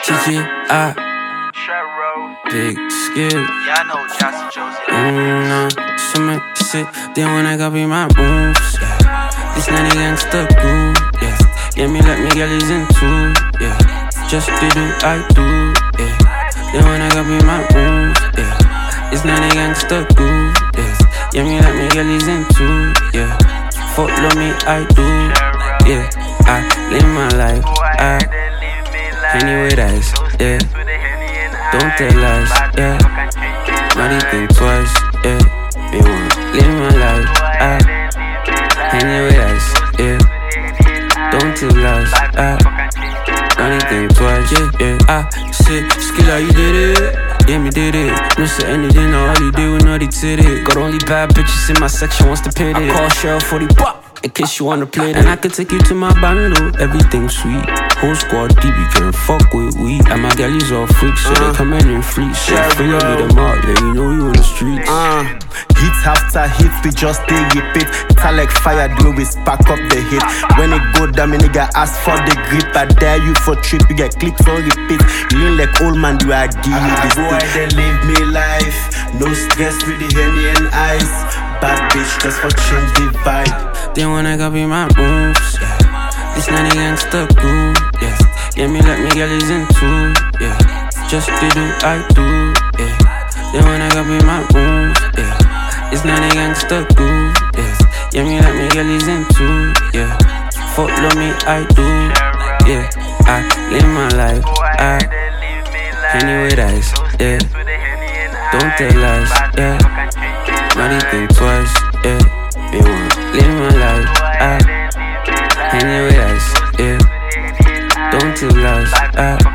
TGI, big skill. Yeah, I know Johnson Josie. Some shit, then when I got be my moves, yeah. This 90 gangsta groove, yeah. Yeah, let me get these into, yeah. Just to do, I do, yeah. Then when I got be my moves, yeah. This 90 gangsta groove, yeah. Yeah, let me get these into, yeah. Follow me, I do, yeah. I live my life, anyway that's, yeah. Don't tell lies, yeah. Not even twice, yeah. Me want live my life, anyway that's, yeah. Don't tell lies, not even twice, yeah. Shit, skiller, you did it. Yeah, me did it. No say anything, all he did was naughty titty. Got only bad bitches in my section, wants to pit it. I call Cheryl 40 pop. In case you wanna play that. And I can take you to my bando, everything sweet. Whole squad deep, you can fuck with we. And my galleys all freaks, so they come in fleets. So I feel like with them out, let you know you on the streets. Hit after hit, we just stay repeat. It's like fire, do we spark up the hit. When it go down, me nigga ask for the grip. I dare you for trip, you get clicks on repeat. Lean like old man, do I give you this boy, they live me life. No stress with the Henny and ice. Bad bitch, just for change the vibe. Then when I got be my moves, yeah. This 90 gangsta groove, yeah. Yeah, let me get these into, yeah. Just to do, I do, yeah. Then when I got be my moves, yeah. This 90 gangsta groove, yeah. Yeah, let me get these into, yeah. Follow me, I do, yeah. I live my life, anyway that's, yeah. Don't tell lies, yeah. Not even twice, yeah. Me want live my life, anyway that's, yeah. Don't tell lies,